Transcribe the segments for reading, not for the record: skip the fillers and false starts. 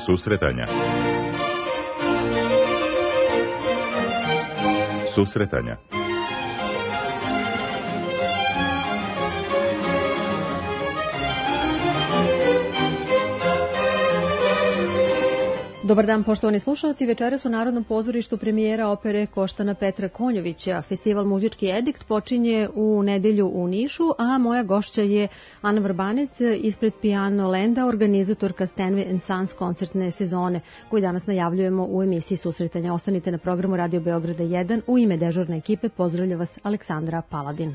Susretanja. Susretanja. Dobar dan, poštovani slušalci. Večeras u Narodnom pozorištu premijera opere Koštana Petra Konjovića. Festival Muzički edikt počinje u nedelju u Nišu, a moja gošća je Ana Vrbanec ispred Piano Lenda, organizatorka Stenway & Sons koncertne sezone, koju danas najavljujemo u emisiji Susretanja. Ostanite na programu Radio Beograda 1. U ime dežurne ekipe pozdravlja vas Aleksandra Paladin.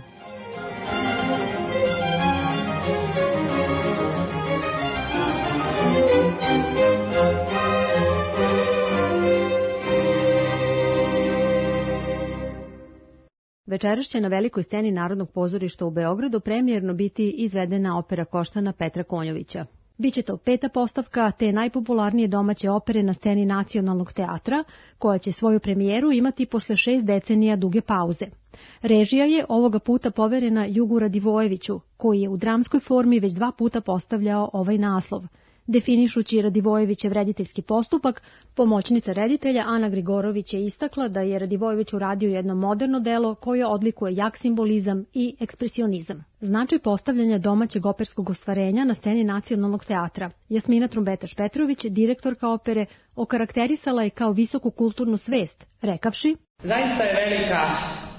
Večeras će na velikoj sceni Narodnog pozorišta u Beogradu premijerno biti izvedena opera Koštana Petra Konjovića. Biće to 5. postavka te najpopularnije domaće opere na sceni Nacionalnog teatra, koja će svoju premijeru imati posle 6 decenija duge pauze. Režija je ovoga puta poverena Jugu Radivojeviću, koji je u dramskoj formi već 2 puta postavljao ovaj naslov. Definišući Radivojevićev rediteljski postupak, pomoćnica reditelja Ana Grigorović je istakla da je Radivojević uradio jedno moderno delo koje odlikuje jak simbolizam i ekspresionizam. Značaj postavljanja domaćeg operskog ostvarenja na sceni Nacionalnog teatra Jasmina Trumbetaš-Petrović, direktorka opere, okarakterisala je kao visoku kulturnu svest, rekavši: Zaista je velika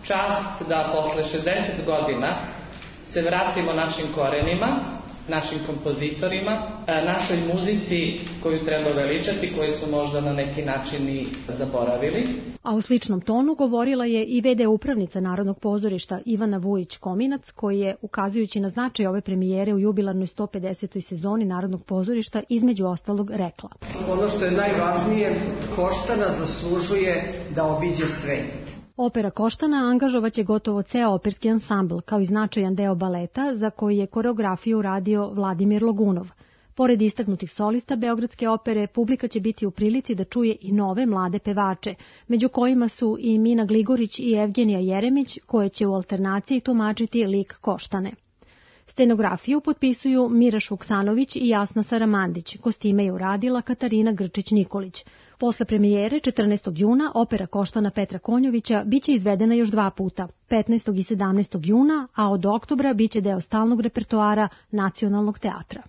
čast da posle 60 godina se vratimo našim korenima, našim kompozitorima, našoj muzici koju treba veličati, koju smo možda na neki način i zaboravili. A u sličnom tonu govorila je i v.d. upravnica Narodnog pozorišta Ivana Vujić-Kominac, koji je, ukazujući na značaj ove premijere u jubilarnoj 150. sezoni Narodnog pozorišta, između ostalog rekla: Ono što je najvažnije, Koštana zaslužuje da obiđe svet. Opera Koštana angažovaće gotovo ceo operski ansambl, kao i značajan deo baleta za koji je koreografiju radio Vladimir Logunov. Pored istaknutih solista Beogradske opere, publika će biti u prilici da čuje i nove mlade pevače, među kojima su i Mina Gligorić i Evgenija Jeremić, koje će u alternaciji tumačiti lik Koštane. Scenografiju potpisuju Miraš Vuksanović i Jasna Saramandić, kostime je uradila Katarina Grčić-Nikolić. Posle premijere 14. juna opera Koštana Petra Konjovića biće izvedena još 2 puta, 15. i 17. juna, a od oktobra biće deo stalnog repertoara Nacionalnog teatra.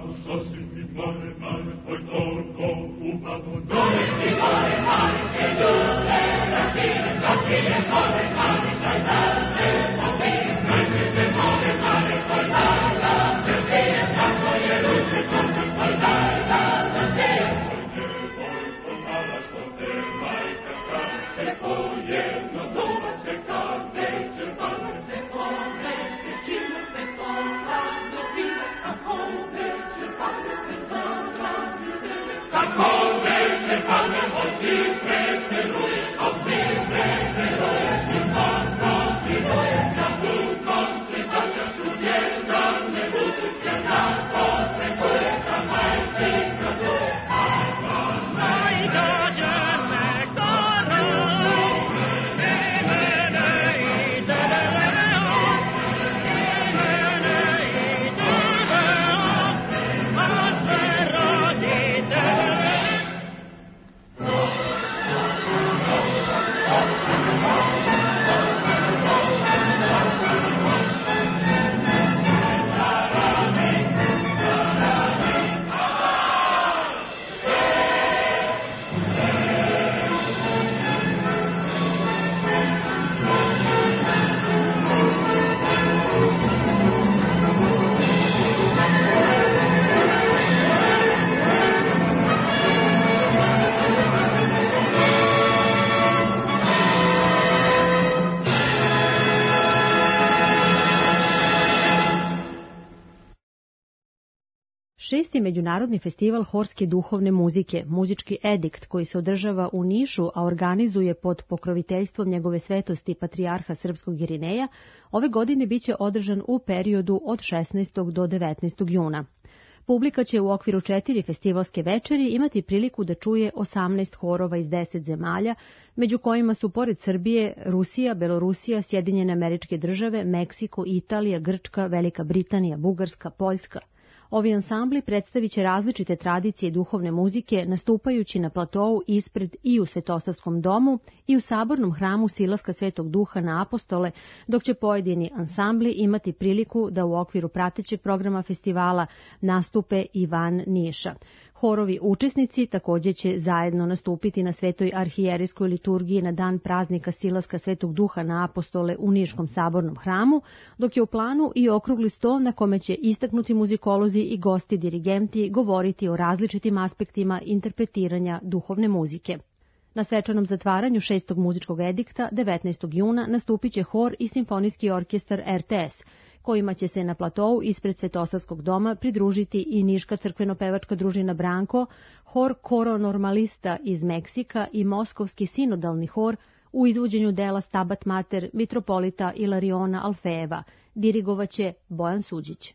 Šesti međunarodni festival horske duhovne muzike, muzički edikt koji se održava u Nišu, a organizuje pod pokroviteljstvom njegove svetosti patrijarha srpskog Irineja, ove godine biće održan u periodu od 16. do 19. juna. Publika će u okviru 4 festivalske večeri imati priliku da čuje 18 horova iz 10 zemalja, među kojima su pored Srbije, Rusija, Belorusija, Sjedinjene Američke Države, Meksiko, Italija, Grčka, Velika Britanija, Bugarska, Poljska. Ovi ansambli predstavit će različite tradicije duhovne muzike, nastupajući na platou ispred i u Svetosavskom domu i u sabornom hramu Silaska Svetog Duha na Apostole, dok će pojedini ansambli imati priliku da u okviru pratećeg programa festivala nastupe i van Niša. Horovi učesnici također će zajedno nastupiti na Svetoj arhijerijskoj liturgiji na dan praznika Silaska Svetog Duha na Apostole u Niškom sabornom hramu, dok je u planu i okrugli sto na kome će istaknuti muzikolozi i gosti dirigenti govoriti o različitim aspektima interpretiranja duhovne muzike. Na svečanom zatvaranju 6. muzičkog edikta 19. juna nastupit će hor i simfonijski orkestar RTS, kojima će se na platou ispred Svetosavskog doma pridružiti i Niška crkveno-pevačka družina Branko, hor Coro Normalista iz Meksika i Moskovski sinodalni hor u izvođenju dela Stabat Mater mitropolita Ilariona Alfejeva. Dirigovaće Bojan Suđić.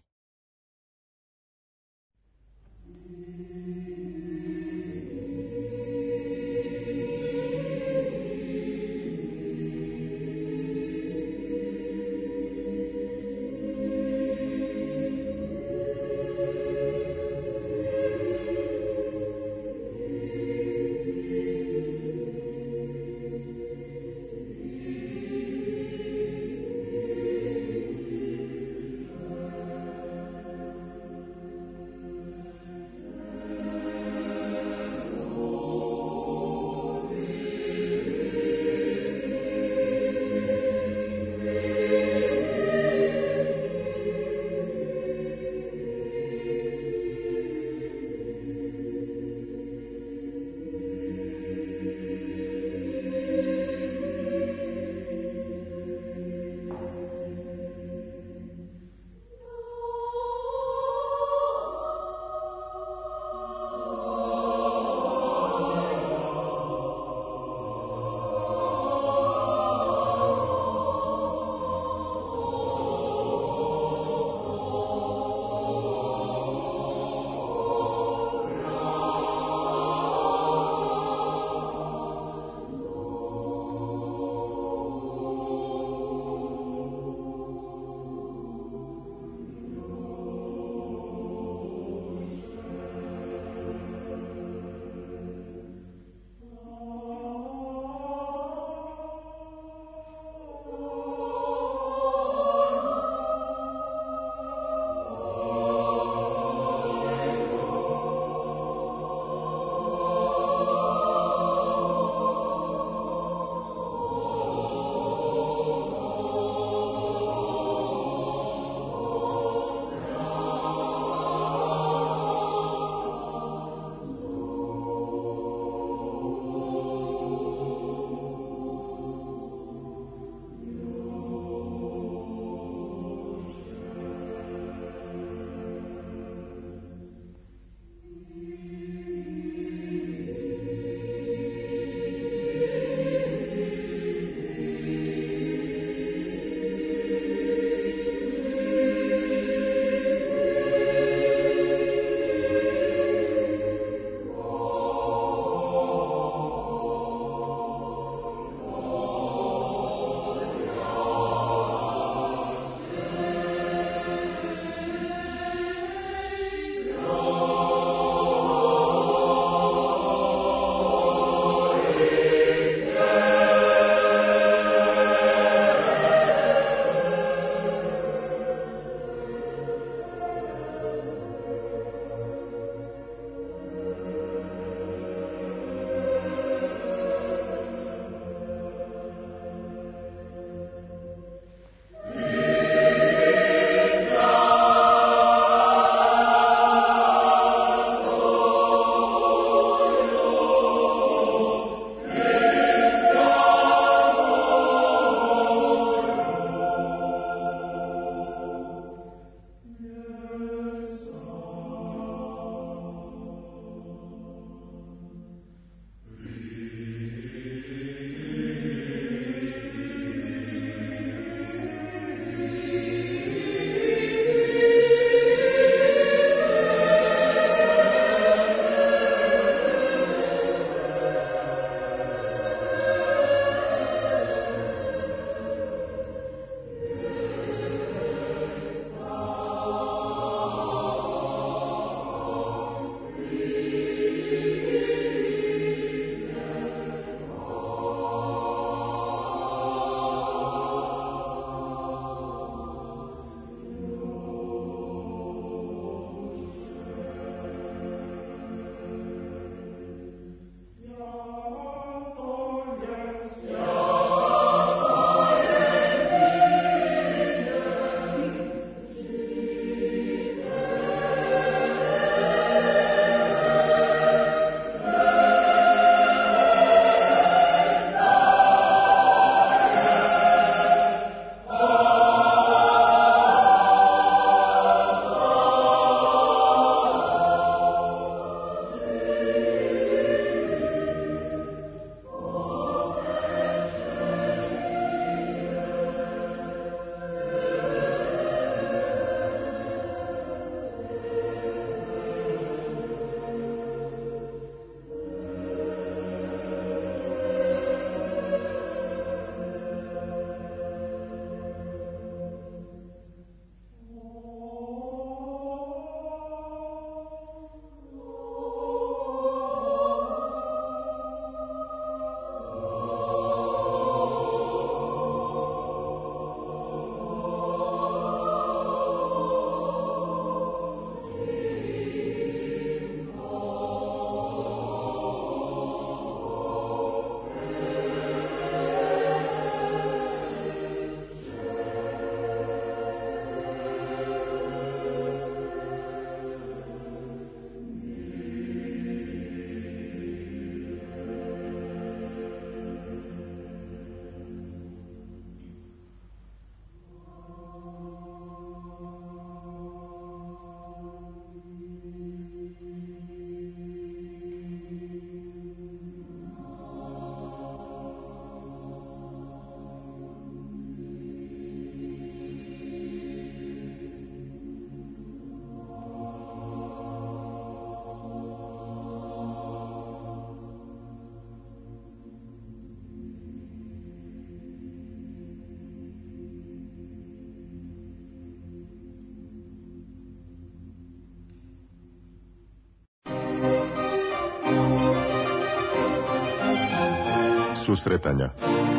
Susretanja.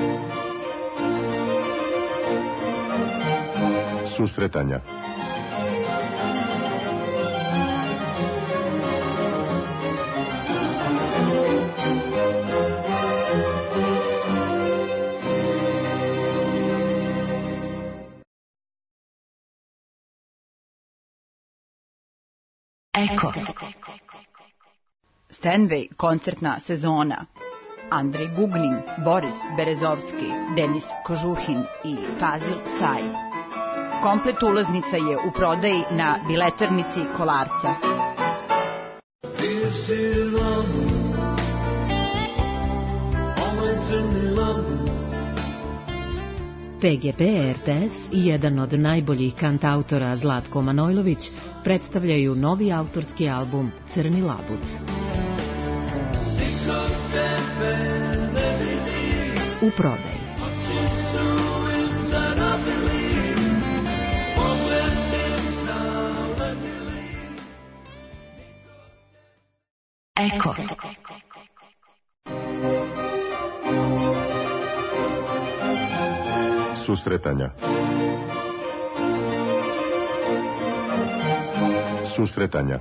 Susretanja. Eko. Stenway koncertna sezona. Andrej Gugnin, Boris Berezovski, Denis Kožuhin i Fazil Say. Komplet ulaznica je u prodaji na bileternici Kolarca. PGP RTS i jedan od najboljih kantautora Zlatko Manojlović predstavljaju novi autorski album Crni labud. U prodaji. Eko. Susretanja. Susretanja.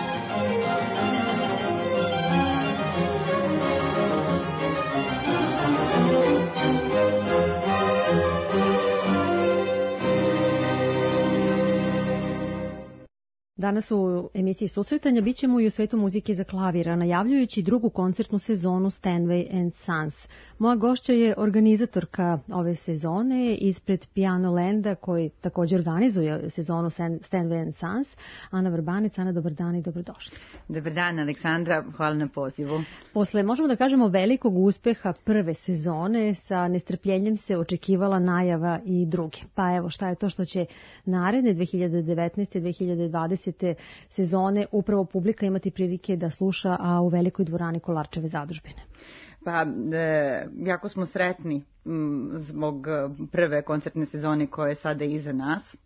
Danas u emisiji Susretanja bit ćemo i u svetu muzike za klavira, najavljujući drugu koncertnu sezonu Stenway and Sons. Moja gošća je organizatorka ove sezone ispred Piano Landa, koji također organizuje sezonu Stenway and Sons, Ana Vrbanec. Ana, dobar dan i dobrodošli. Dobar dan, Aleksandra, hvala na pozivu. Posle, možemo da kažemo, velikog uspeha prve sezone, sa nestrpljenjem se očekivala najava i druge. Pa evo, šta je to što će naredne 2019. 2020. sezone upravo publika imati prilike da sluša, a u velikoj dvorani Kolarčeve zadužbine? Pa, jako smo sretni zbog prve koncertne sezone koja je sada iza nas.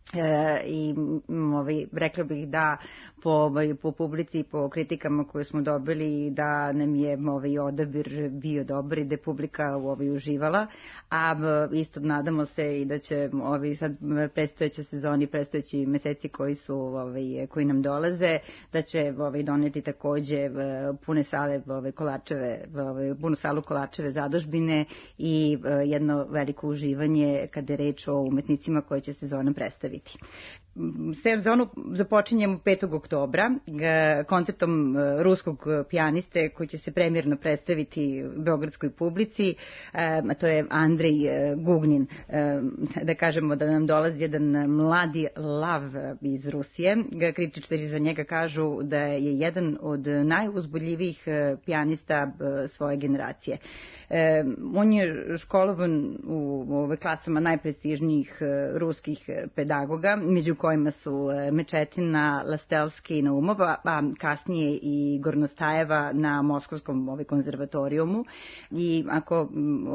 I rekla bih da po publici i po kritikama koje smo dobili da nam je odabir bio dobar i da je publika uživala, a isto nadamo se i da će sad predstojeća sezoni, predstojeći meseci koji nam dolaze, da će doneti takođe pune sale Kolarčeve, punu salu Kolarčeve zadužbine i jedno veliko uživanje kada je reč o umetnicima koje će sezona predstaviti. Sezonu započinjemo 5. oktobra koncertom ruskog pijaniste koji će se premijerno predstaviti beogradskoj publici, a to je Andrej Gugnin. Da kažemo da nam dolazi jedan mladi lav iz Rusije. Kritičari za njega kažu da je jedan od najuzbudljivijih pijanista svoje generacije. On je školovan u klasama najprestižnijih ruskih pedagoga, među kojima su Mečetina, Lastelski i Naumov, a kasnije i Gornostajeva na Moskovskom konzervatorijumu. I ako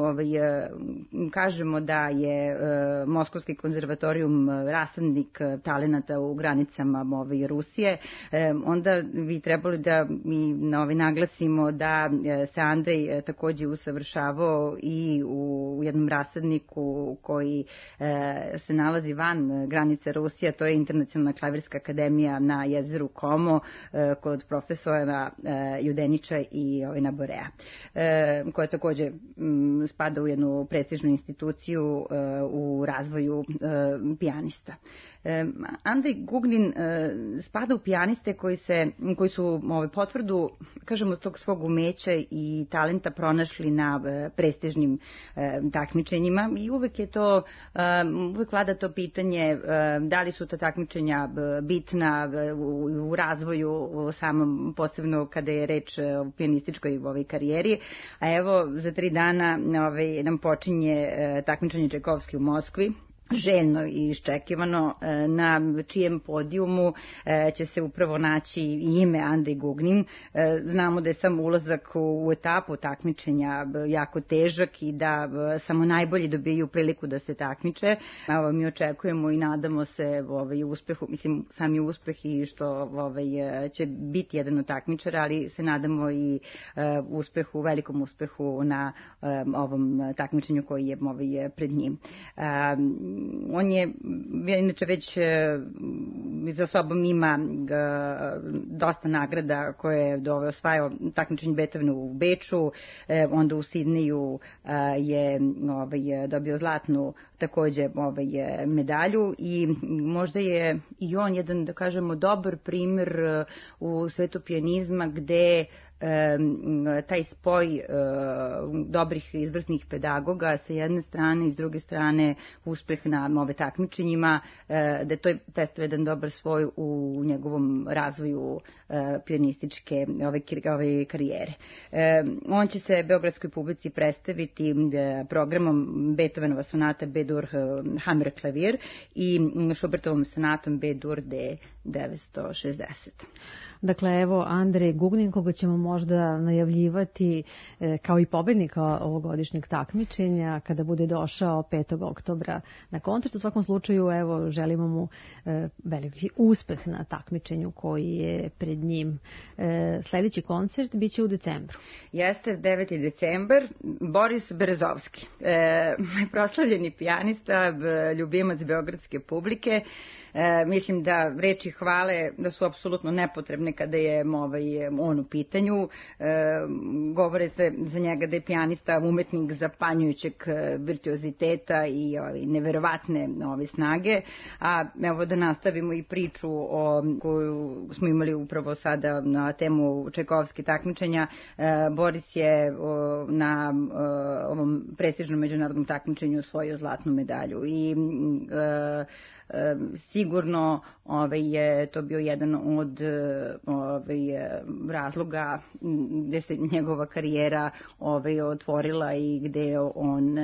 kažemo da je Moskovski konzervatorijum rasadnik talenata u granicama Rusije, onda bi trebalo da mi naglasimo da se Andrej takođe usavršavao i u jednom rasadniku koji se nalazi van granica Rusije, to je Internacionalna klavirska akademija na jezeru Como kod profesora Judenića i Naborea, koja takođe spada u jednu prestižnu instituciju u razvoju pijanista. Andrej Gugnin spada u pijaniste koji su potvrdu, kažemo, tog svog umeća i talenta pronašli na prestižnim takmičenjima i uvek vlada to pitanje da li su ta takmičenja bitna u razvoju samom, posebno kada je reč o pijanističkoj karijeri. A evo, za 3 dana nam počinje takmičenje Čajkovski u Moskvi. željno i iščekivano, na čijem podijumu će se upravo naći i ime Ande Gugnin. Znamo da je sam ulazak u etapu takmičenja jako težak i da samo najbolji dobiju priliku da se takmiče. Mi očekujemo i nadamo se uspehu, mislim sami uspeh i što će biti jedan od takmičara, ali se nadamo i uspehu, velikom uspehu na ovom takmičenju koji je pred njim. On je inače već za sobom ima dosta nagrada koje je osvajao takmičenje Beethovenu u Beču, onda u Sidneju je dobio zlatnu takođe medalju i možda je i on jedan, da kažemo, dobar primer u svetu pijanizma gde taj spoj dobrih izvrsnih pedagoga sa jedne strane i s druge strane uspeh na takmičenjima, da to je predstavlja jedan dobar svoj u njegovom razvoju pijanističke ove karijere. On će se beogradskoj publici predstaviti programom Beethovenova sonata B-dur Hammer klavir i Schubertovom sonatom B-dur D960. Dakle, evo Andrej Gugnin, koga ćemo možda najavljivati kao i pobednika ovogodišnjeg takmičenja kada bude došao 5. oktobra na koncert. U svakom slučaju, evo, želimo mu veliki uspeh na takmičenju koji je pred njim. Sledeći koncert biće u decembru. Jeste, 9. decembar, Boris Berezovski, proslavljeni pijanista, ljubimac beogradske publike. Mislim da reči hvale da su apsolutno nepotrebne kada je on u pitanju. Govore se za njega da je pijanista umetnik zapanjujućeg virtuoziteta i neverovatne snage. A evo da nastavimo i priču koju smo imali upravo sada na temu Čajkovski takmičenja. Boris je na ovom prestižnom međunarodnom takmičenju osvojio zlatnu medalju i sigurno je to bio jedan od razloga gde se njegova karijera otvorila i gde je on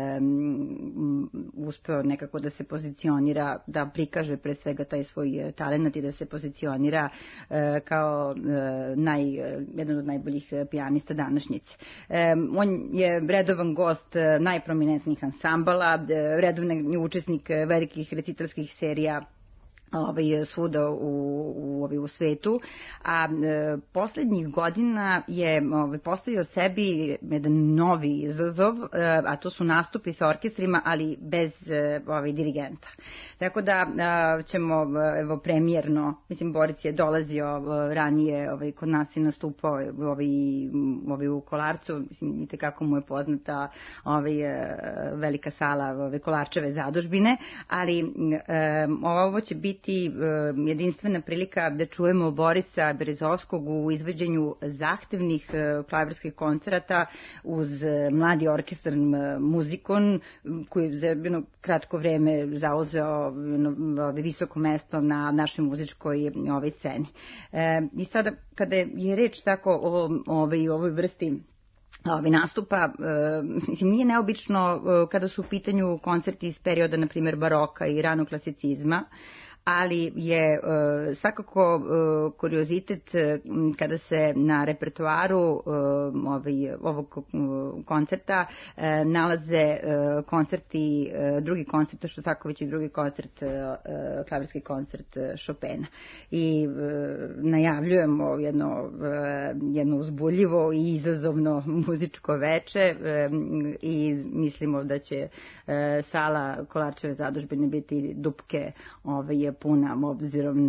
uspeo nekako da se pozicionira, da prikaže pre svega taj svoj talent i da se pozicionira kao jedan od najboljih pijanista današnjice. On je redovan gost najprominentnijih ansambala, redovni učesnik velikih recitalskih serija svuda u svetu, a poslednjih godina je postavio sebi jedan novi izazov, a to su nastupi sa orkestrima, ali bez dirigenta. Tako da ćemo premijerno, mislim, Boris je dolazio ranije kod nas i nastupao u Kolarcu, mislim, vidite kako mu je poznata velika sala Kolarčeve zadužbine, ali ovo će biti jedinstvena prilika da čujemo Borisa Berezovskog u izvođenju zahtevnih klavirskih koncerata uz mladi orkestar Muzikon, koji je za jedno kratko vreme zauzeo visoko mesto na našoj muzičkoj sceni. I sada, kada je reč tako o ovoj vrsti nastupa, nije neobično kada su u pitanju koncerti iz perioda, na primjer, baroka i ranog klasicizma, ali je svakako kuriozitet kada se na repertoaru ovog koncerta nalaze koncerti, drugi koncert Šostakovića i drugi koncert, klavirski koncert Chopina. I najavljujemo jedno uzbuljivo i izazovno muzičko veče i mislimo da će sala Kolarčeve zadužbine biti dupke puna, obzirom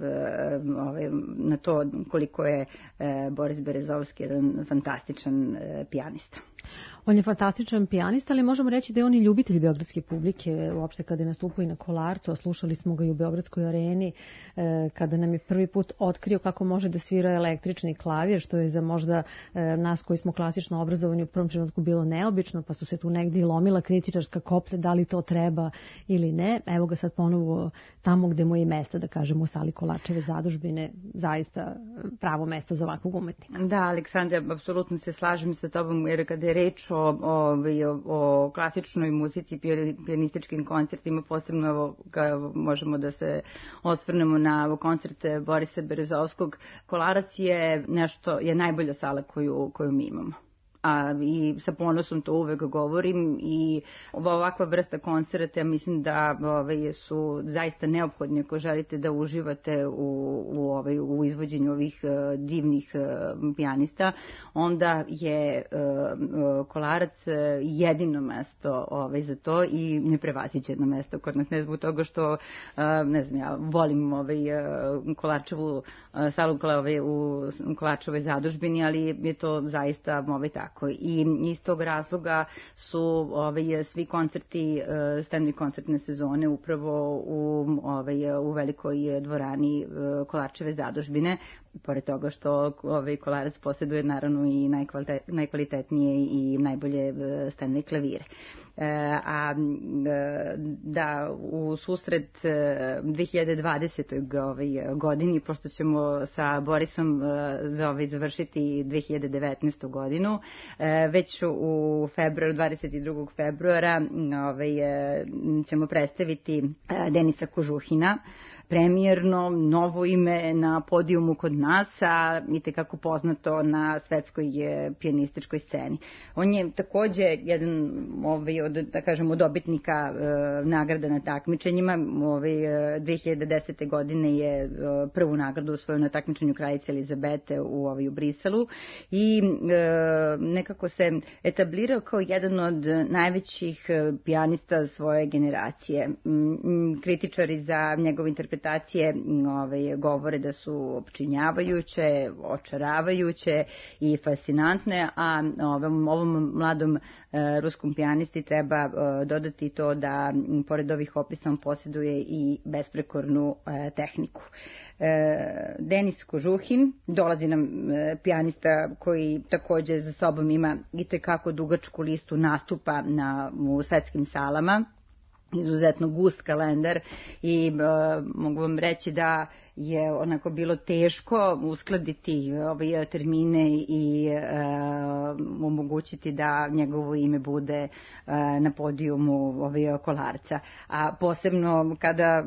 na to koliko je Boris Berezovski jedan fantastičan pijanista. On je fantastičan pijanista, ali možemo reći da je on i ljubitelj beogradske publike, uopšte kada je nastupao i na Kolarcu, a slušali smo ga i u Beogradskoj areni, kada nam je prvi put otkrio kako može da svira električni klavir, što je za možda nas koji smo klasično obrazovani u prvom trenutku bilo neobično, pa su se tu negdje lomila kritičarska koplja da li to treba ili ne. Evo ga sad ponovo tamo gde mu je mesto, da kažemo, u sali Kolarčeve zadužbine, zaista pravo mesto za ovakvog umetnika. Da, Aleksandra, apsolutno se slažem sa tobom, jer kada je reč o klasičnoj muzici, pijanističkim koncertima, posebno možemo da se osvrnemo na koncert Borisa Berezovskog. Kolarac je najbolja sala koju mi imamo. I sa ponosom to uvek govorim i ovakva vrsta koncerta mislim da su zaista neophodni ako želite da uživate u izvođenju ovih divnih pijanista, onda je Kolarac jedino mesto za to i neprevaziđeno mesto kod nas, ne zbog toga što ne znam, ja volim Kolarčevu salu u Kolarčevoj zadužbini, ali je to zaista tako. I iz tog razloga su svi koncerti Stanley koncertne sezone upravo u velikoj dvorani Kolarčeve zadužbine, pored toga što Kolarac posjeduje naravno i najkvalitetnije i najbolje Stanley klavire. Da u susret 2020. godini, pošto ćemo sa Borisom završiti 2019. godinu, već u februaru, 22. februara ćemo predstaviti Denisa Kožuhina, premijerno, novo ime na podijumu kod nas, a i tekako poznato na svetskoj pijanističkoj sceni. On je takođe jedan od dobitnika nagrada na takmičenjima. 2010. godine je prvu nagradu osvojio na takmičenju Kraljice Elizabete u Briselu i nekako se etablirao kao jedan od najvećih pijanista svoje generacije. Kritičari za njegove interpretacije govore da su opčinjavajuće, očaravajuće i fascinantne, a ovom mladom ruskom pijanisti treba dodati to da pored ovih opisa on posjeduje i besprekornu tehniku. Denis Kožuhin, dolazi nam pijanista koji takođe za sobom ima itekako dugačku listu nastupa u svetskim salama, izuzetno gust kalendar i mogu vam reći da je onako bilo teško uskladiti ove termine i omogućiti da njegovo ime bude na podijumu Kolarca. A posebno kada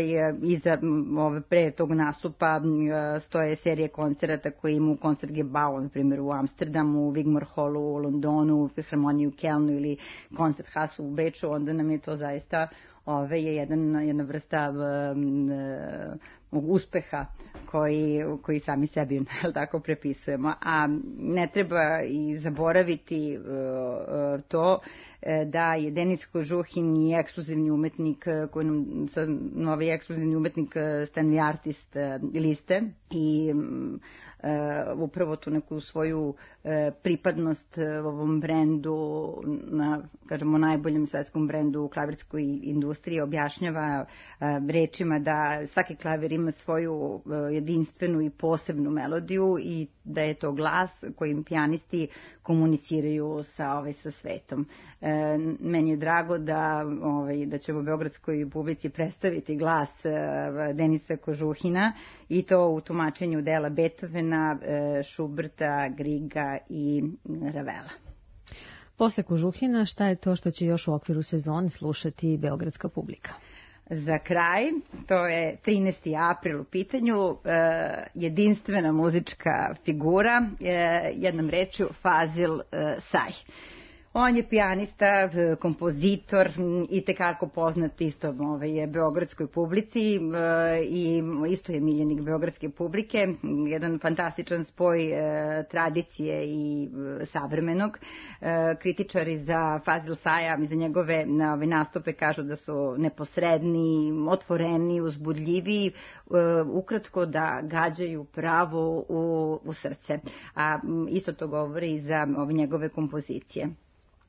pre tog nastupa stoje serije koncerata koji imaju Concertgebouw, na primjer u Amsterdamu, u Wigmore Hallu u Londonu, u Filharmoniji u Kelnu ili Koncerthaus u Beču, onda nam je to zaista je jedna vrsta uspeha koji sami sebi tako prepisujemo. A ne treba i zaboraviti to da je Denis Kožuhin i ekskluzivni umetnik, novi ekskluzivni umetnik Stanley Artist liste i upravo tu neku svoju pripadnost ovom brendu, kažemo najboljem svetskom brendu u klavirskoj industriji objašnjava rečima da svaki klavir ima svoju jedinstvenu i posebnu melodiju i da je to glas kojim pijanisti komuniciraju sa svetom. Meni je drago da ćemo beogradskoj publici predstaviti glas Denisa Kožuhina i to u tumačenju dela Beethovena, Schuberta, Griega i Ravela. Posle Kožuhina, šta je to što će još u okviru sezoni slušati beogradska publika? Za kraj, to je 13. april u pitanju, jedinstvena muzička figura, jednom rečju Fazil Say. On je pijanista, kompozitor i tekako poznat isto beogradskoj publici i isto je miljenik beogradske publike, jedan fantastičan spoj tradicije i savremenog. Kritičari za Fazil Saya i za njegove nastupe kažu da su neposredni, otvoreni, uzbudljivi, ukratko da gađaju pravo u srce. A isto to govori i za njegove kompozicije.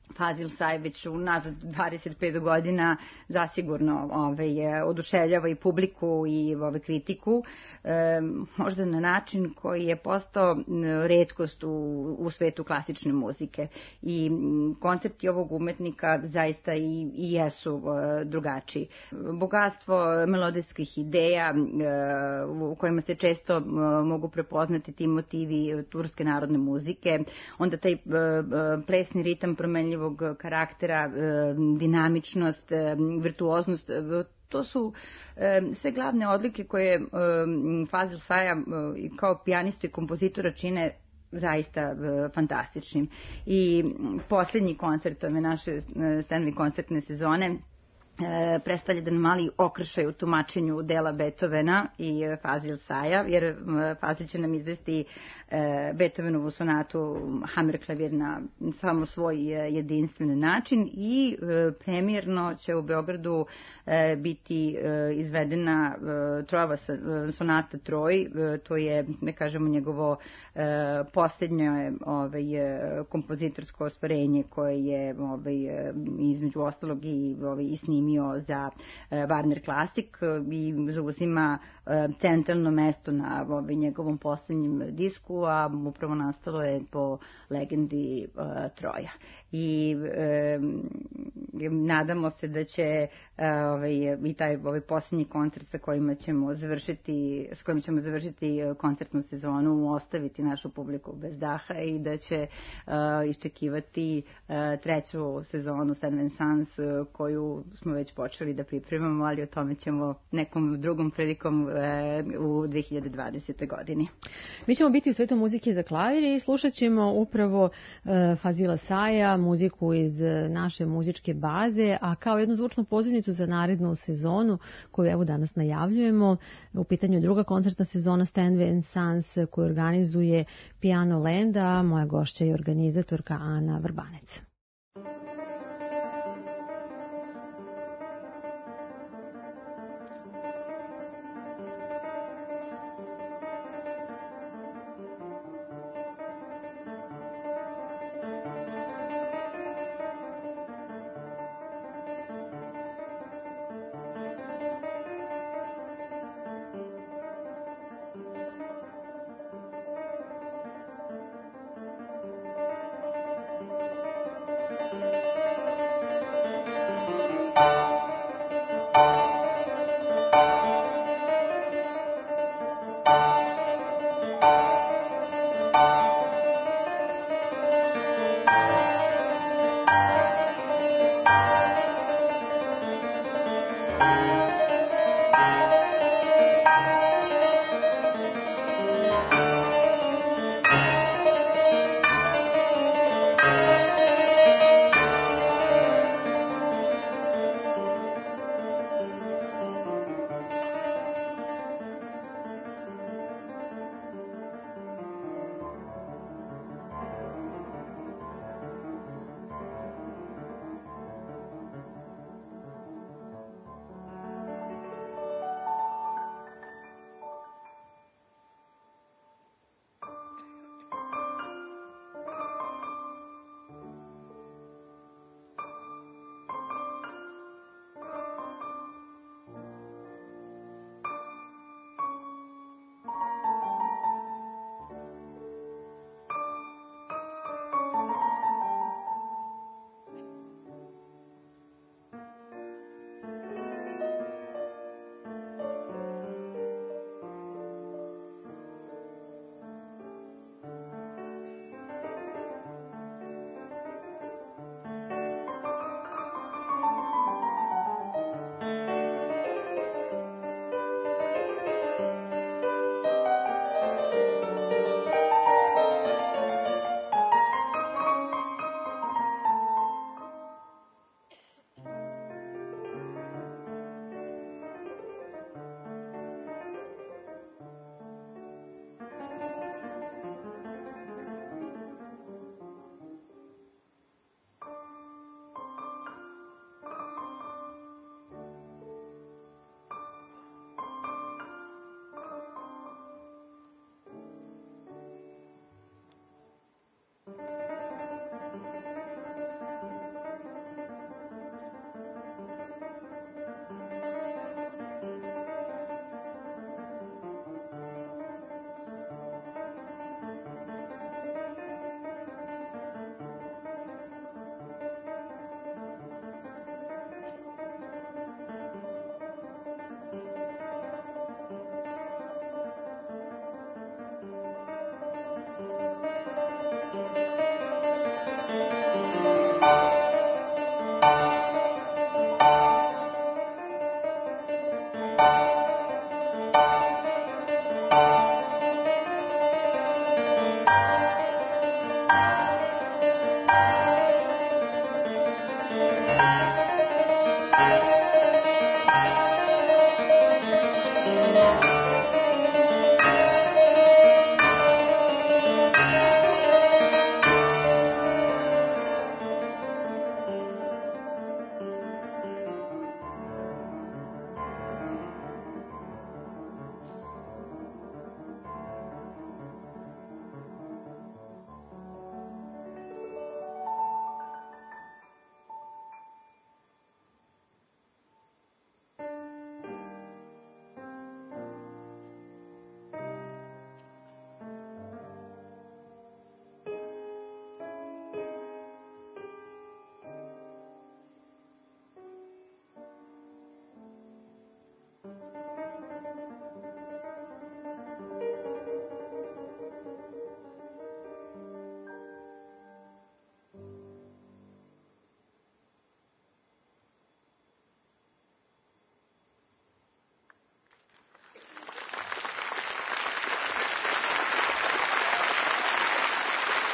Fazil Say već unazad 25 godina zasigurno oduševljava i publiku i kritiku, možda na način koji je postao retkost u svetu klasične muzike. I koncepti ovog umetnika zaista i jesu drugačiji. Bogatstvo melodijskih ideja u kojima se često mogu prepoznati ti motivi turske narodne muzike, onda taj plesni ritam promenljivog karaktera, dinamičnost, virtuoznost, to su sve glavne odlike koje Fazil Saya kao pijanistu i kompozitora čine zaista fantastičnim. I poslednji koncert ove naše Steinway koncertne sezone predstavlja jedan mali okršaj u tumačenju dela Beethovena i Fazil Saya, jer Fazil će nam izvesti Beethovenovu sonatu Hammer klavir na samo svoj jedinstven način i premijerno će u Beogradu biti izvedena Trojava sonata Troj, to je, da kažemo, njegovo poslednje kompozitorsko ostvarenje koje je između ostalog i snimio za Warner Classic i zauzima centralno mesto na njegovom poslednjem disku, a upravo nastalo je po legendi Troja. I nadamo se da će i taj poslednji koncert s kojim ćemo završiti koncertnu sezonu ostaviti našu publiku bez daha i da će iščekivati treću sezonu Seven Sons koju smo već počeli da pripremamo, ali o tome ćemo nekom drugom prilikom u 2020. godini. Mi ćemo biti u svetu muzike za klavir i slušat ćemo upravo Fazila Saya, muziku iz naše muzičke baze, a kao jednu zvučnu pozivnicu za narednu sezonu koju evo danas najavljujemo. U pitanju je druga koncertna sezona Steinway Sons koju organizuje Piano Land, a moja gošća je organizatorka Ana Vrbanec.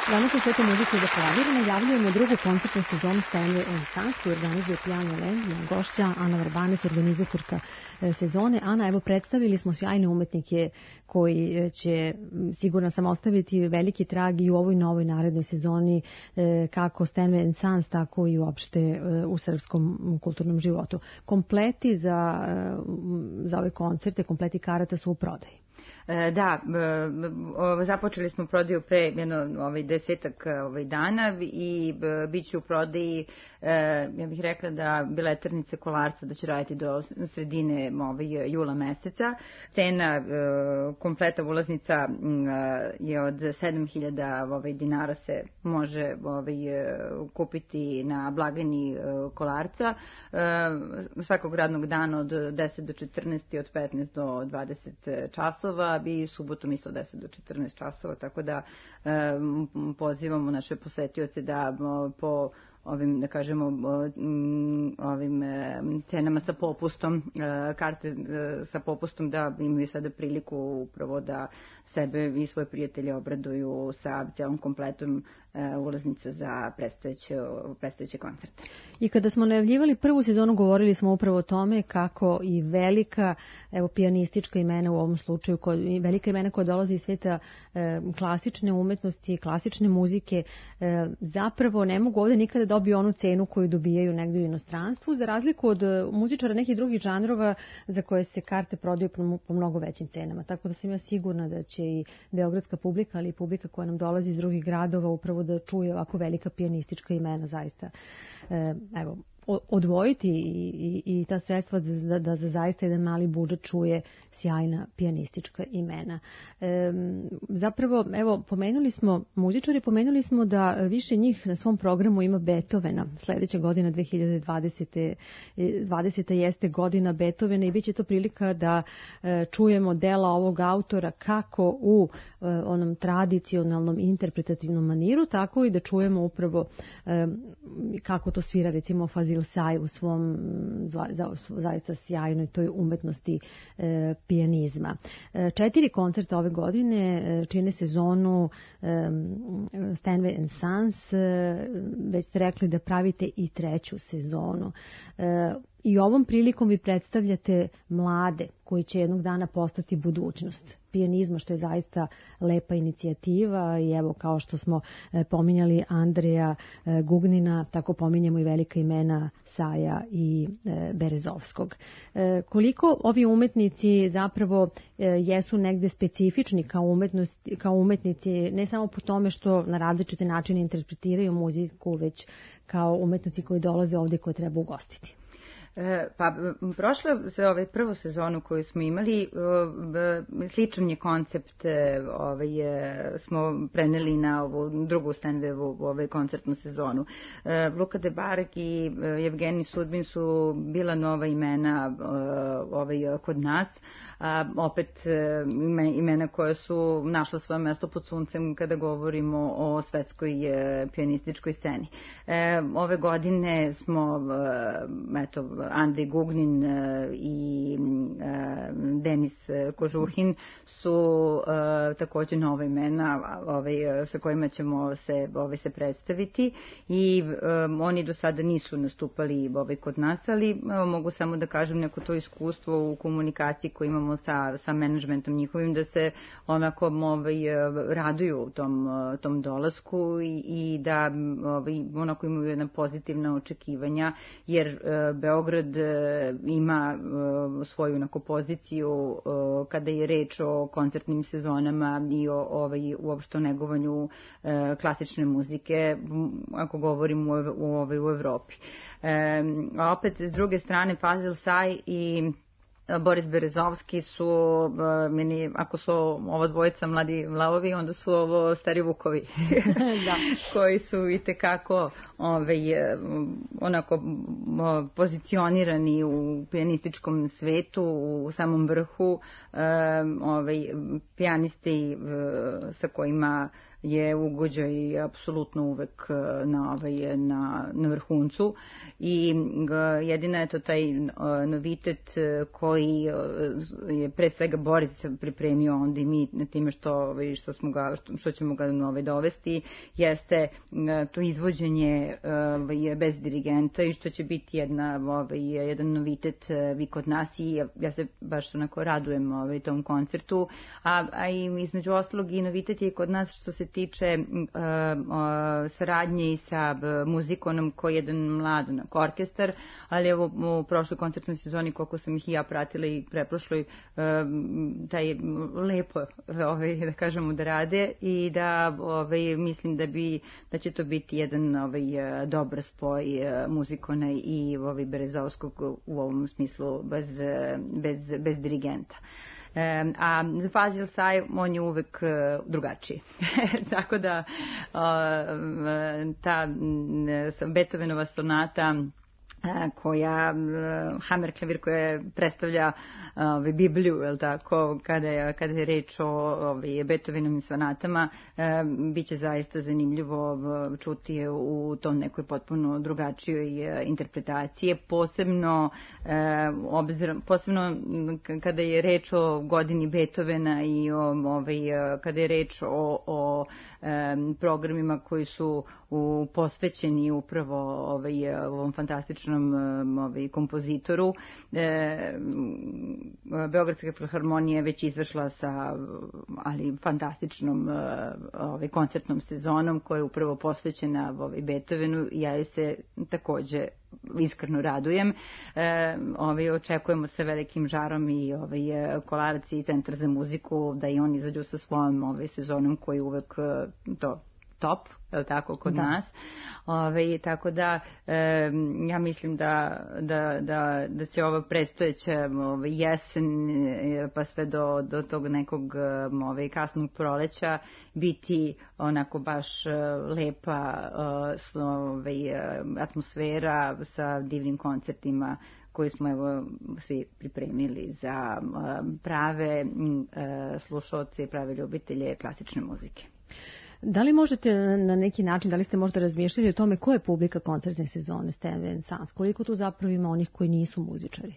Danas u Svetoj muzici za klavir najavljujemo drugu koncertnu sezonu Steinway & Sons koju organizuje Piano Land. Gošća Ana Varbanec, organizatorka sezone. Ana, evo predstavili smo sjajne umetnike koji će, sigurno sam, ostaviti veliki trag i u ovoj novoj narednoj sezoni, kako Steinway & Sons, tako i uopšte u srpskom kulturnom životu. Kompleti za ove koncerte, kompleti karata su u prodaji. Da, započeli smo prodaju pre jedno 10 dana i bit će u prodaji, ja bih rekla da biletarnice Kolarca da će raditi do sredine jula meseca. Cena kompleta ulaznica je od 7.000 dinara, se može kupiti na blagajni Kolarca svakog radnog dana od 10 do 14 i od 15 do 20 časova. I subotom isto 10 do 14 časova, tako da pozivamo naše posetioce da po ovim, da kažemo, ovim cenama sa popustom, karte sa popustom, da imaju sada priliku upravo da sebe i svoje prijatelje obraduju sa celom kompletom ulaznica za predstojeće koncerte. I kada smo najavljivali prvu sezonu, govorili smo upravo o tome kako i velika, evo, pijanistička imena u ovom slučaju, velika imena koja dolaze iz sveta klasične umetnosti, klasične muzike, zapravo ne mogu ovde nikada dobiju onu cenu koju dobijaju negdje u inostranstvu, za razliku od muzičara nekih drugih žanrova za koje se karte prodaju po mnogo većim cenama. Tako da sam ja sigurna da će i beogradska publika, ali i publika koja nam dolazi iz drugih gradova upravo da čuje ovako velika pijanistička imena, zaista, evo, odvojiti i ta sredstva da za zaista jedan mali budžet čuje sjajna pijanistička imena. Zapravo, evo, pomenuli smo muzičari, pomenuli smo da više njih na svom programu ima Beethovena. Sljedeća godina, 2020. jeste godina Beethovena i bit će to prilika da čujemo dela ovog autora kako u onom tradicionalnom interpretativnom maniru, tako i da čujemo upravo kako to svira, recimo, Fazil Say u svom zaista sjajnoj toj umetnosti pijanizma. 4 koncerta ove godine čine sezonu Steinway & Sons. Već ste rekli da pravite i 3. sezonu. I ovom prilikom vi predstavljate mlade koji će jednog dana postati budućnost pijanizma, što je zaista lepa inicijativa. I evo, kao što smo pominjali Andreja Gugnina, tako pominjemo i velika imena Saja i Berezovskog. Koliko ovi umetnici zapravo jesu negde specifični kao umetnici, ne samo po tome što na različite načine interpretiraju muziku, već kao umetnici koji dolaze ovdje koje treba ugostiti? Pa, prošle prvu sezonu koju smo imali, sličan je koncept smo preneli na ovu drugu Steinwayovu koncertnu sezonu. Luka Debarg i Evgenij Sudbin su bila nova imena kod nas, opet imena koja su našla svoje mesto pod suncem kada govorimo o svetskoj pijanističkoj sceni. Ove godine smo, Andrej Gugnin i Denis Kožuhin su također nova imena sa kojima ćemo se predstaviti i oni do sada nisu nastupali kod nas, ali mogu samo da kažem neko to iskustvo u komunikaciji koju imamo sa menadžmentom njihovim, da se onako raduju tom dolasku i da onako imaju jedna pozitivna očekivanja, jer Beograd ima svoju onako poziciju kada je reč o koncertnim sezonama i o uopšte negovanju klasične muzike, ako govorimo u Evropi. A opet, s druge strane, Fazil Say i Boris Berezovski su, ako su ovo dvojica mladi lavovi, onda su ovo stari vukovi, da, koji su itekako onako pozicionirani u pijanističkom svetu, u samom vrhu, pijanisti sa kojima je ugođaj apsolutno uvek na vrhuncu i jedina je to taj novitet koji je pre svega Boris pripremio, onda i mi time što ćemo ga dovesti, jeste to izvođenje bez dirigenta i što će biti jedan novitet i kod nas i ja se baš onako radujem tom koncertu, a i između ostalog i novitet je kod nas što se tiče saradnje i sa muzikonom koji je jedan mlad orkestar, ali evo u prošloj koncertnoj sezoni koliko sam ih i ja pratila i preprošloj, taj lepo da kažemo da rade i da mislim da će to biti jedan dobar spoj muzikona i Berezovskog u ovom smislu bez dirigenta. A Fazil Say, on je uvek drugačiji. Tako da ta Beethovenova sonata koja Hammerklavir koja predstavlja Bibliju, je li tako, kada je reč o Beethovenovim sonatama, biće zaista zanimljivo čuti je u tom nekoj potpuno drugačijoj interpretaciji, posebno kada je reč o godini Beethovena i kada je reč o programima koji su posvećeni upravo ovom fantastičnom kompozitoru. Beogradska filharmonija je već izašla sa fantastičnom koncertnom sezonom koja je upravo posvećena Beethovenu i ja se takođe iskreno radujem. Očekujemo sa velikim žarom i Kolarac i Centar za muziku da i oni izađu sa svojom sezonom koji uvek to top, je li tako, kod nas. Tako da ja mislim da će ova predstojeća jesen pa sve do tog nekog kasnog proleća biti onako baš lepa atmosfera sa divnim koncertima koji smo svi pripremili za prave slušaoce i prave ljubitelje klasične muzike. Da li možete na neki način, da li ste možda razmišljali o tome ko je publika koncertne sezone Steven Sans? Koliko tu zapravo ima onih koji nisu muzičari?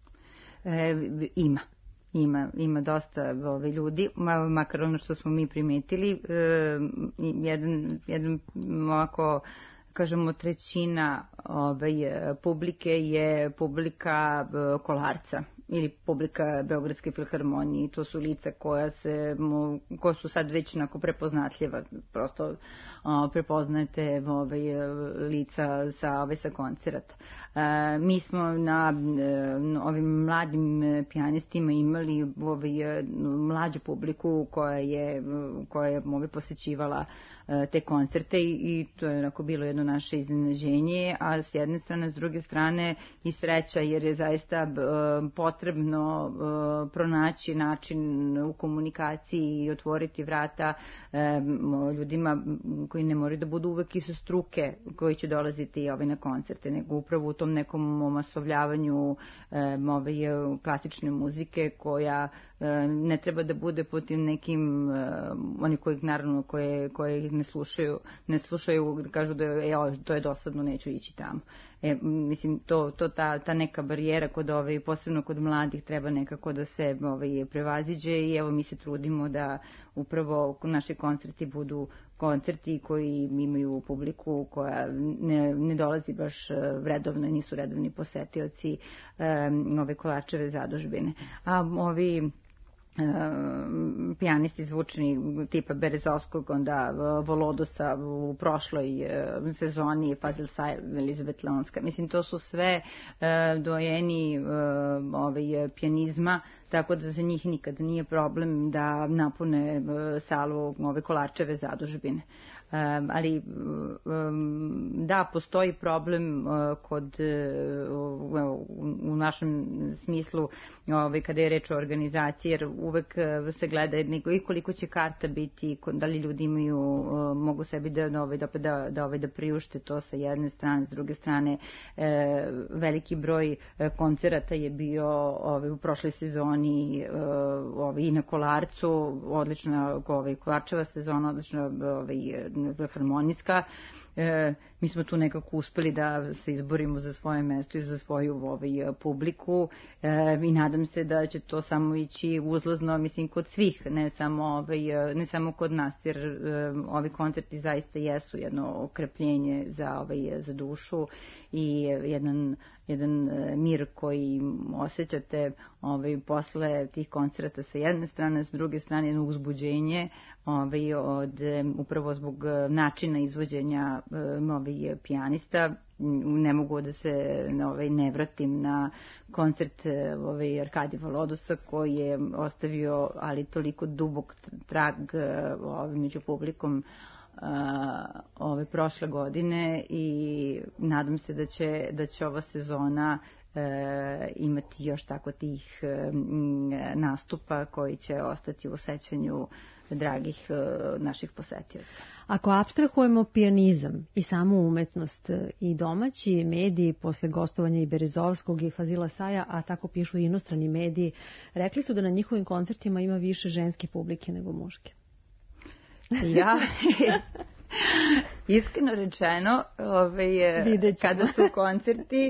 Ima dosta ljudi, makar ono što smo mi primetili, jedan ovako, kažemo, trećina publike je publika Kolarca ili publika Beogradske filharmonije. To su lica koja su sad već onako prepoznatljiva, prosto prepoznajete lica sa koncerata. Mi smo na ovim mladim pijanistima imali mlađu publiku koja je posećivala te koncerte i to je onako bilo jedno naše iznenađenje, a s jedne strane, s druge strane i sreća, jer je zaista potrebno pronaći način u komunikaciji i otvoriti vrata ljudima koji ne moraju da budu uvek iz struke koji će dolaziti na koncerte, nego upravo u tom nekom omasovljavanju klasične muzike koja ne treba da bude pod tim nekim, oni koji naravno koje ne slušaju, kažu da to je dosadno, neću ići tamo. Mislim, ta neka barijera kod posebno kod mladih treba nekako da se prevaziđe i evo mi se trudimo da upravo naši koncerti budu koncerti koji imaju publiku koja ne dolazi baš redovno, nisu redovni posetioci ove Kolarčeve zadužbine. A ovi pijanisti zvučni tipa Berezovskog, onda Volodosa u prošloj sezoni, Fazil Say, Elizabeth Leonska. Mislim, to su sve dojeni pijanizma, tako da za njih nikad nije problem da napune salu ove Kolarčeve zadužbine. Ali da, postoji problem kod u našem smislu kada je reč o organizaciji, jer uvek se gleda i koliko će karta biti, da li ljudi mogu sebi da priušte to sa jedne strane, s druge strane veliki broj koncerata je bio u prošloj sezoni i na Kolarcu, odlična Kolarčeva sezona, odlična harmonijska. Mi smo tu nekako uspeli da se izborimo za svoje mesto i za svoju publiku i nadam se da će to samo ići uzlazno, mislim, kod svih, ne samo kod nas, jer ovi koncerti zaista jesu jedno okrepljenje za dušu i jedan mir koji osjećate posle tih koncerta sa jedne strane, s druge strane jedno uzbuđenje upravo zbog načina izvođenja pijanista. Ne mogu da se ne vratim na koncert Arkadija Volodosa koji je ostavio ali toliko dubok trag među publikom prošle godine i nadam se da će ova sezona imati još tako tih nastupa koji će ostati u sećanju dragih naših posetioca. Ako apstrahujemo pijanizam i samu umetnost, i domaći mediji posle gostovanja i Berezovskog i Fazila Saja, a tako pišu i inostrani mediji, rekli su da na njihovim koncertima ima više ženske publike nego muške. Ja, iskreno rečeno, kada su koncerti,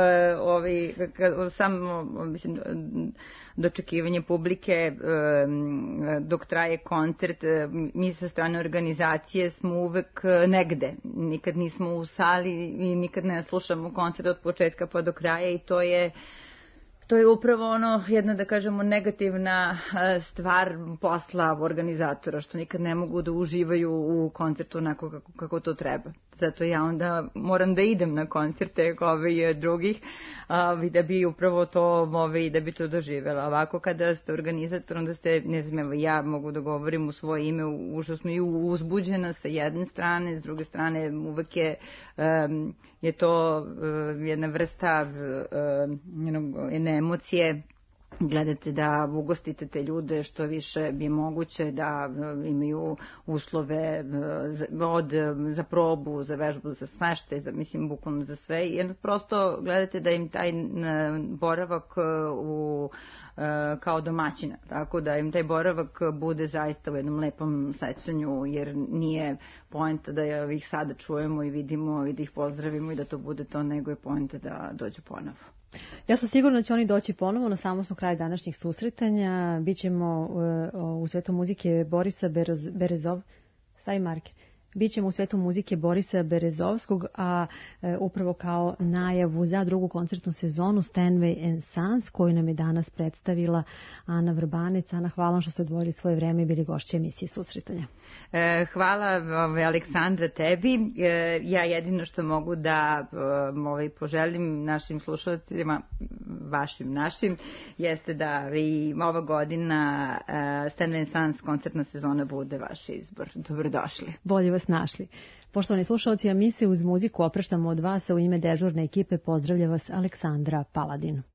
samo mislim, dočekivanje publike dok traje koncert, mi sa strane organizacije smo uvek negde, nikad nismo u sali i nikad ne slušamo koncert od početka pa do kraja i to je upravo jedna, da kažemo, negativna stvar posla organizatora, što nikad ne mogu da uživaju u koncertu onako kako to treba. Zato ja onda moram da idem na koncerte drugih da bi upravo to, da bi to doživjela. Ovako kada ste organizator, onda ste, ne znam, ja mogu da govorim u svoje ime, užasno i uzbuđena sa jedne strane, s druge strane uvek je to jedna vrsta jedne emocije. Gledate da ugostite te ljude što više je moguće, da imaju uslove za probu, za vežbu, za smeštaj, bukvalno za sve. I prosto gledate da im taj boravak kao domaćina, tako da im taj boravak bude zaista u jednom lepom sećanju, jer nije poenta da ih sada čujemo i vidimo i da ih pozdravimo i da to bude to, nego je poenta da dođu ponovo. Ja sam sigurna da će oni doći ponovo, na samo smo kraj današnjih susretanja. Bićemo u svetu muzike Borisa Bićemo u svetu muzike Borisa Berezovskog, a upravo kao najavu za drugu koncertnu sezonu Steinway and Sons, koju nam je danas predstavila Ana Vrbanec. Ana, hvala što ste odvojili svoje vreme i bili gošće emisije Susretanja. Hvala, Aleksandra, tebi. Ja jedino što mogu da poželim našim slušalcima, vašim, našim, jeste da i ova godina Steinway and Sons koncertna sezona bude vaš izbor. Dobrodošli. Bolje vas našli. Poštovani slušalci, a mi se uz muziku opraštamo od vas, a u ime dežurne ekipe pozdravlja vas Aleksandra Paladin.